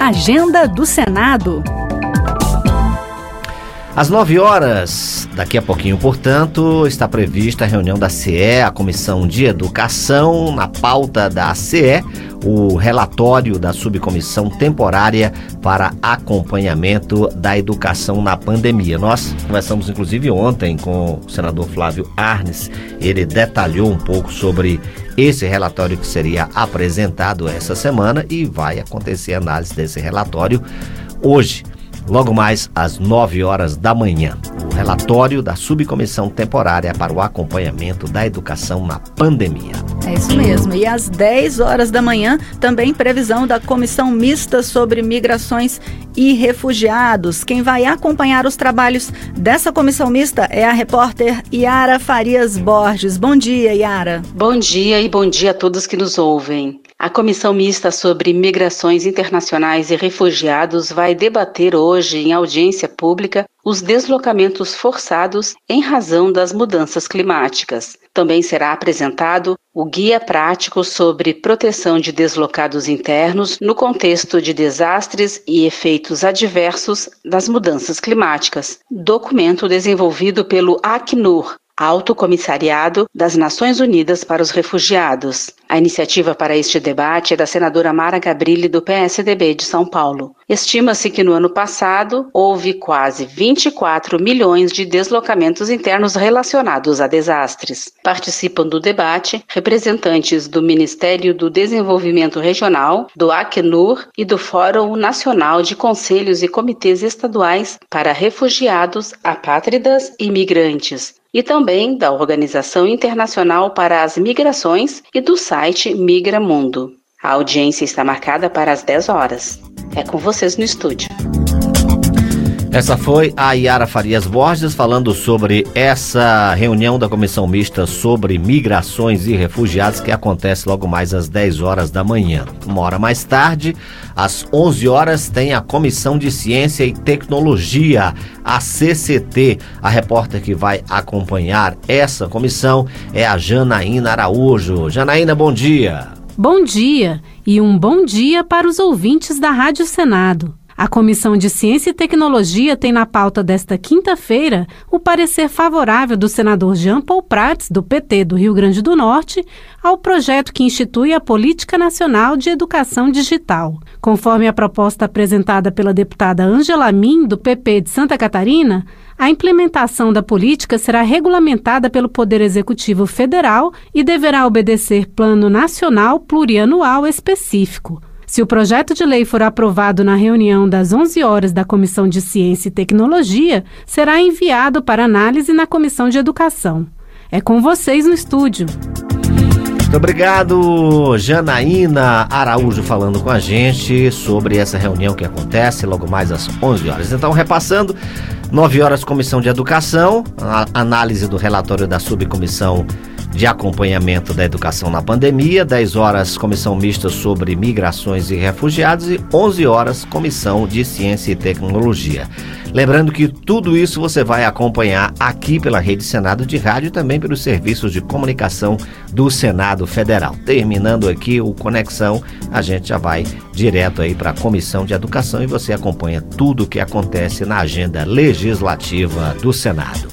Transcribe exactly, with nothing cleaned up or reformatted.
Agenda do Senado. Às nove horas, daqui a pouquinho, portanto, está prevista a reunião da C E, a Comissão de Educação. Na pauta da C E, o relatório da Subcomissão Temporária para Acompanhamento da Educação na Pandemia. Nós conversamos, inclusive, ontem com o senador Flávio Arnes. Ele detalhou um pouco sobre esse relatório que seria apresentado essa semana e vai acontecer a análise desse relatório hoje, logo mais às nove horas da manhã. O relatório da Subcomissão Temporária para o Acompanhamento da Educação na Pandemia. É isso mesmo. E às dez horas da manhã, também previsão da Comissão Mista sobre Migrações e Refugiados. Quem vai acompanhar os trabalhos dessa comissão mista é a repórter Yara Farias Borges. Bom dia, Yara. Bom dia e bom dia a todos que nos ouvem. A Comissão Mista sobre Migrações Internacionais e Refugiados vai debater hoje, em audiência pública, os deslocamentos forçados em razão das mudanças climáticas. Também será apresentado o Guia Prático sobre Proteção de Deslocados Internos no contexto de desastres e efeitos adversos das mudanças climáticas, documento desenvolvido pelo Acnur, Alto Comissariado das Nações Unidas para os Refugiados. A iniciativa para este debate é da senadora Mara Gabrilli, do P S D B de São Paulo. Estima-se que no ano passado houve quase vinte e quatro milhões de deslocamentos internos relacionados a desastres. Participam do debate representantes do Ministério do Desenvolvimento Regional, do Acnur e do Fórum Nacional de Conselhos e Comitês Estaduais para Refugiados, Apátridas e Migrantes, e também da Organização Internacional para as Migrações e do site Migra Mundo. A audiência está marcada para as dez horas. É com vocês no estúdio. Essa foi a Yara Farias Borges falando sobre essa reunião da Comissão Mista sobre Migrações e Refugiados que acontece logo mais às dez horas da manhã. Uma hora mais tarde, às onze horas, tem a Comissão de Ciência e Tecnologia, a C C T. A repórter que vai acompanhar essa comissão é a Janaína Araújo. Janaína, bom dia. Bom dia e um bom dia para os ouvintes da Rádio Senado. A Comissão de Ciência e Tecnologia tem na pauta desta quinta-feira o parecer favorável do senador Jean Paul Prats, do P T do Rio Grande do Norte, ao projeto que institui a Política Nacional de Educação Digital. Conforme a proposta apresentada pela deputada Ângela Min, do P P de Santa Catarina, a implementação da política será regulamentada pelo Poder Executivo Federal e deverá obedecer Plano Nacional Plurianual específico. Se o projeto de lei for aprovado na reunião das onze horas da Comissão de Ciência e Tecnologia, será enviado para análise na Comissão de Educação. É com vocês no estúdio. Muito obrigado, Janaína Araújo, falando com a gente sobre essa reunião que acontece logo mais às onze horas. Então, repassando, nove horas, Comissão de Educação, a análise do relatório da Subcomissão de Acompanhamento da Educação na Pandemia, dez horas, Comissão Mista sobre Migrações e Refugiados e onze horas, Comissão de Ciência e Tecnologia. Lembrando que tudo isso você vai acompanhar aqui pela Rede Senado de Rádio e também pelos serviços de comunicação do Senado Federal. Terminando aqui o Conexão, a gente já vai direto aí para a Comissão de Educação e você acompanha tudo o que acontece na agenda legislativa do Senado.